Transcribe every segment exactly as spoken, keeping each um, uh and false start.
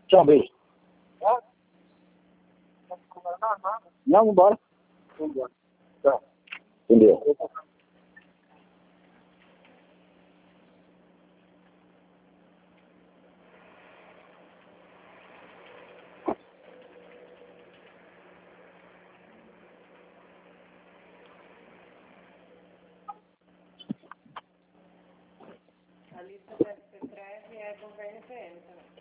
Tchau, beijo. Não, vambora. Vambora. Tchau. Entendeu? A lista deve ser breve e é do V N P M também.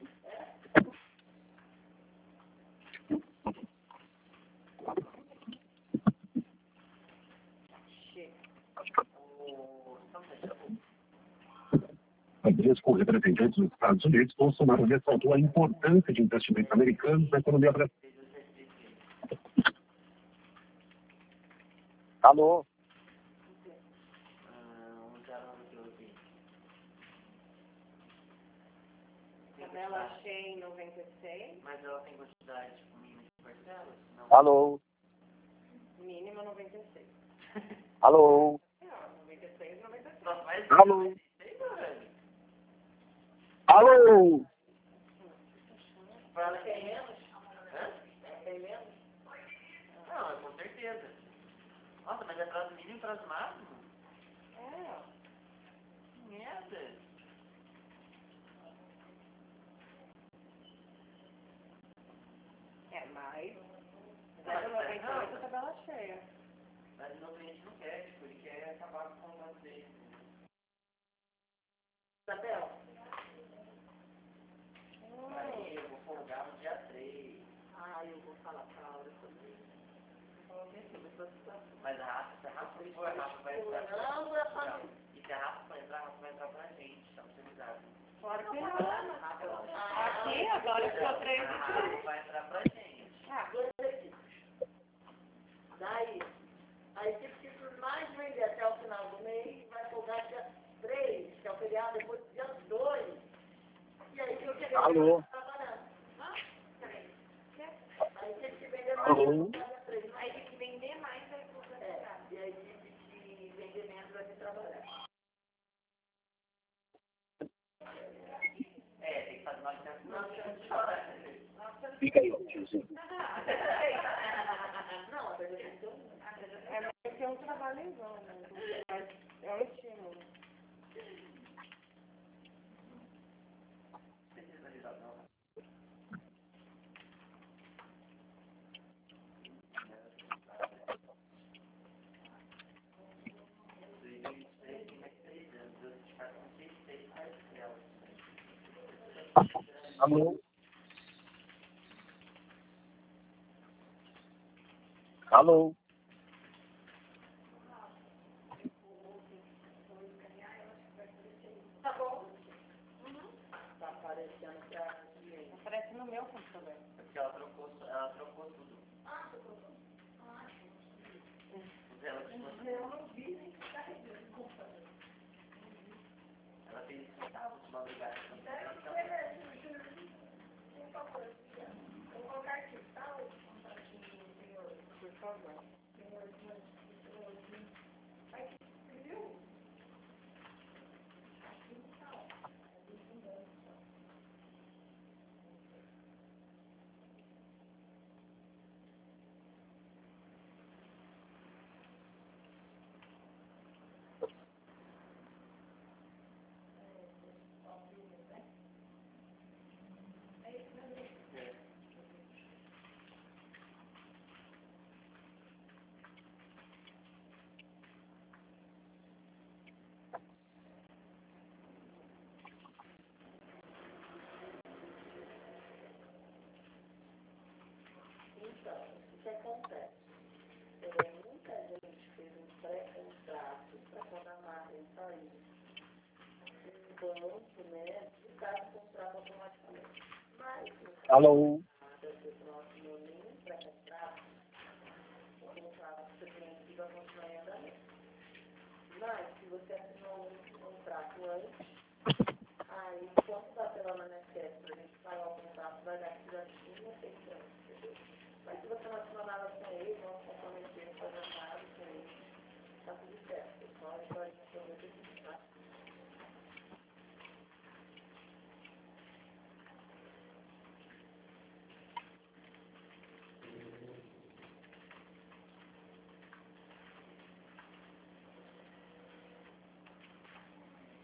A vez com representantes dos Estados Unidos, Bolsonaro ressaltou a importância de investimentos americanos na economia brasileira. Alô? Tabela achei em noventa e seis. Mas ela tem quantidade tipo, mínima de parcelas? Não. Alô? Mínima noventa e seis. Alô? Não, noventa e seis, noventa e seis. Nossa, mas Alô? velho. Alô? Ela tem menos? Hã? Ela tem menos? Não, é com certeza. Nossa, mas é prazo mínimo e prazo máximo? É, ó. Que merda. É, mais. Mas noventa e oito é tabela cheia. Mas o cliente não quer, tipo, ele quer acabar com o contrato dele. Isabel? Aí eu vou folgar no dia três. Ah, eu vou falar pra Laura sobre isso. Mas a Rafa, se a Rafa for, a Rafa vai entrar. Não, é pra mim. E se a Rafa for entrar, a Rafa vai entrar pra gente, tá avisado. Claro que não. Aqui, agora ficou três A e Rafa vai entrar pra gente. Ah, Daí, a equipe que por mais vender até o final do mês vai folgar dia três, que é o feriado, depois do dia dois. E aí que eu queria Alô? trabalhando. Ah, peraí. A equipe que vender mais Alô? vai folgar dia três. a equipe que vender mais vai colocar. É, e a equipe que vender menos vai ter que trabalhar. É, tem que fazer novecentos de hora. Fica aí, ó, tiozinho. Não, a verdade é que eu É, mas é um trabalhozão, né? Mas é um estímulo. Alô? Alô? tá bom. Tá aparecendo que a cliente. Aparece no meu computador. Porque ela trocou, ela trocou tudo. Ah, você colocou? Ah, Ela, tipo, eu não vi nem que carregando o computador. ela fez centavos de madrugada. Vou colocar aqui, tá? Por favor. Então, o que acontece? É, muita gente fez um pré-contrato para quando a máquina sair. Um banco, né? E dá um contrato automaticamente. Mas, no caso Alô? do nosso nenhum pré-contrato, o contrato que você tem aqui vai continuar em andamento. Mas, se você assinou um contrato antes, aí, quando bater lá na Netflix para a gente pagar o contrato, vai dar que já tinha feito. Mas se você não assinou nada com ele, não se comprometer a fazer nada com ele, está tudo certo, pessoal. Então a gente promete isso, tá?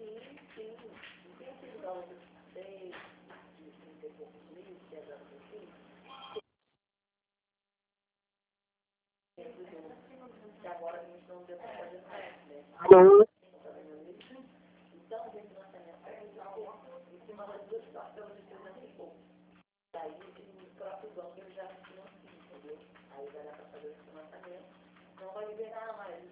Sim, sim. Não tem aquele valor de seis, de trinta e poucos mil, que é dado assim? Que agora a gente não deu para fazer certo, né? Alô? Então, a gente lançamento em cima das duas parcelas de trezentos e pouco. Daí, o próprio banco ele já financia, entendeu? Aí vai dar para fazer esse lançamento. Não vai liberar mais